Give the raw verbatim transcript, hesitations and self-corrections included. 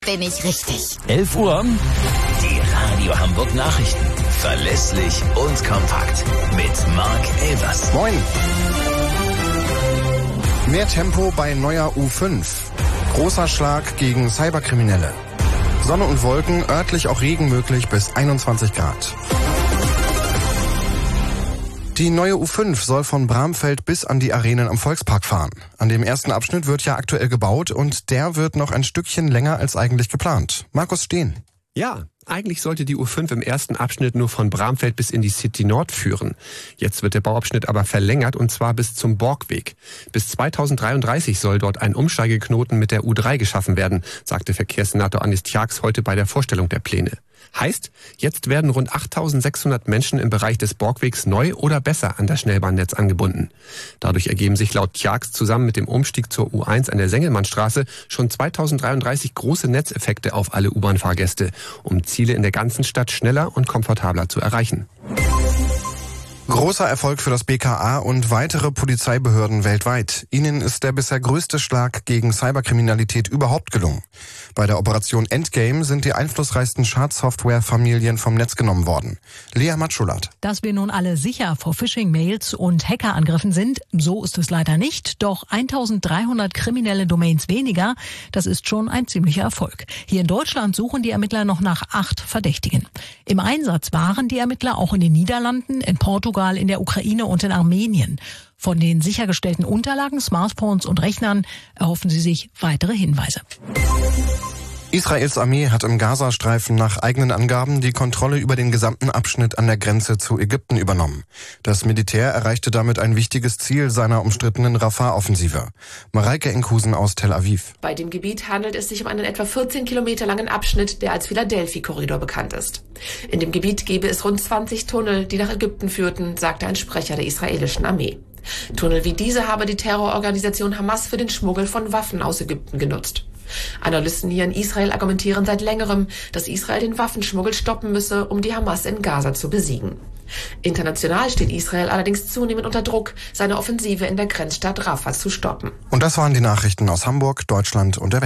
Bin ich richtig. elf Uhr. Die Radio Hamburg Nachrichten. Verlässlich und kompakt. Mit Marc Elvers. Moin. Mehr Tempo bei neuer U fünf. Großer Schlag gegen Cyberkriminelle. Sonne und Wolken, örtlich auch Regen möglich bis einundzwanzig Grad. Die neue U fünf soll von Bramfeld bis an die Arenen am Volkspark fahren. An dem ersten Abschnitt wird ja aktuell gebaut und der wird noch ein Stückchen länger als eigentlich geplant. Markus Steen. Ja, eigentlich sollte die U fünf im ersten Abschnitt nur von Bramfeld bis in die City Nord führen. Jetzt wird der Bauabschnitt aber verlängert und zwar bis zum Borgweg. Bis zweitausenddreiunddreißig soll dort ein Umsteigeknoten mit der U drei geschaffen werden, sagte Verkehrssenator Anis Tjax heute bei der Vorstellung der Pläne. Heißt, jetzt werden rund achttausendsechshundert Menschen im Bereich des Borgwegs neu oder besser an das Schnellbahnnetz angebunden. Dadurch ergeben sich laut Tjax zusammen mit dem Umstieg zur U eins an der Sengelmannstraße schon zweitausenddreiunddreißig große Netzeffekte auf alle U-Bahn-Fahrgäste, um Ziele in der ganzen Stadt schneller und komfortabler zu erreichen. Großer Erfolg für das B K A und weitere Polizeibehörden weltweit. Ihnen ist der bisher größte Schlag gegen Cyberkriminalität überhaupt gelungen. Bei der Operation Endgame sind die einflussreichsten Schadsoftware-Familien vom Netz genommen worden. Lea Matschulat. Dass wir nun alle sicher vor Phishing-Mails und Hackerangriffen sind, so ist es leider nicht. Doch eintausenddreihundert kriminelle Domains weniger, das ist schon ein ziemlicher Erfolg. Hier in Deutschland suchen die Ermittler noch nach acht Verdächtigen. Im Einsatz waren die Ermittler auch in den Niederlanden, in Portugal, in der Ukraine und in Armenien. Von den sichergestellten Unterlagen, Smartphones und Rechnern erhoffen sie sich weitere Hinweise. Israels Armee hat im Gazastreifen nach eigenen Angaben die Kontrolle über den gesamten Abschnitt an der Grenze zu Ägypten übernommen. Das Militär erreichte damit ein wichtiges Ziel seiner umstrittenen Rafah-Offensive. Mareike Enkhusen aus Tel Aviv. Bei dem Gebiet handelt es sich um einen etwa vierzehn Kilometer langen Abschnitt, der als Philadelphia-Korridor bekannt ist. In dem Gebiet gäbe es rund zwanzig Tunnel, die nach Ägypten führten, sagte ein Sprecher der israelischen Armee. Tunnel wie diese habe die Terrororganisation Hamas für den Schmuggel von Waffen aus Ägypten genutzt. Analysten hier in Israel argumentieren seit längerem, dass Israel den Waffenschmuggel stoppen müsse, um die Hamas in Gaza zu besiegen. International steht Israel allerdings zunehmend unter Druck, seine Offensive in der Grenzstadt Rafah zu stoppen. Und das waren die Nachrichten aus Hamburg, Deutschland und der Welt.